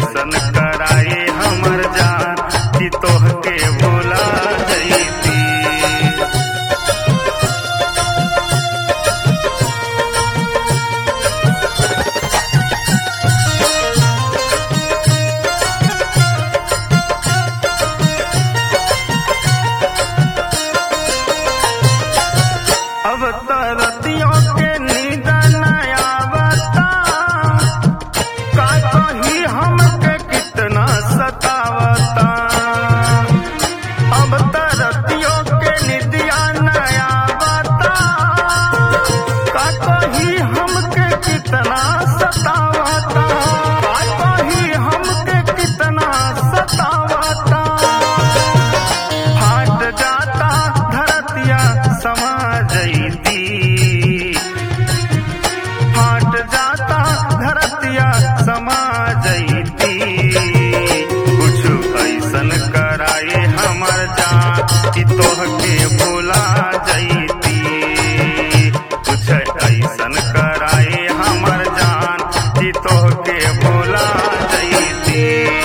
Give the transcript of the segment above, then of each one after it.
ऐसन कराए हमर जान कि तोहके भुला जईती। अब तरतियों के नींद न आवता, का कही हमके कितना सतावता। अब तरतियों के नींदिया न आवता, का कही हमके कितना सतावता, का कही हमके कितना सतावता। फाट जाता धरतिया समा जईती, फाट जाता धरतिया समा जईती। कुछ ऐसन कराए हमर जान कि तोहके भुला जईती। कुछ ऐसन कराए हमर जान कि तोहके भुला जईती।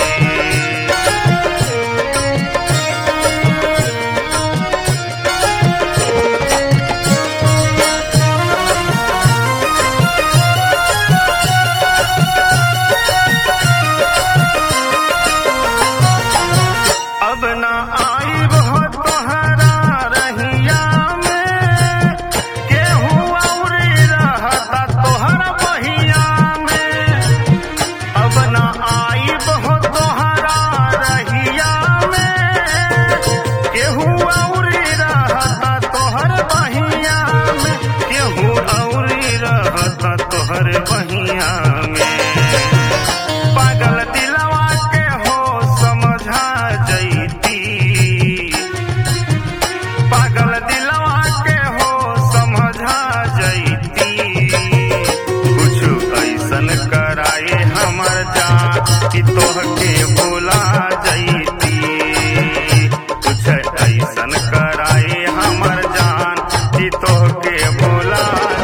अब ना आईब हो तोहरा रहिया में, केहू औरी रहता तोहरा बहिया में। अब ना आईब हो तोहरा रहिया में, केहू औरी रहता तोहर बहिया में, केहू औरी रहता तोहर बहिया में। पागल दिलवा के हो समझा जईती, पागल दिलवा के हो समझा जईती। कुछ ऐसन कराए हमर जान कि तोहके भुला जईती। कुछ ऐसन कराए हमर जान कि तोहके भुला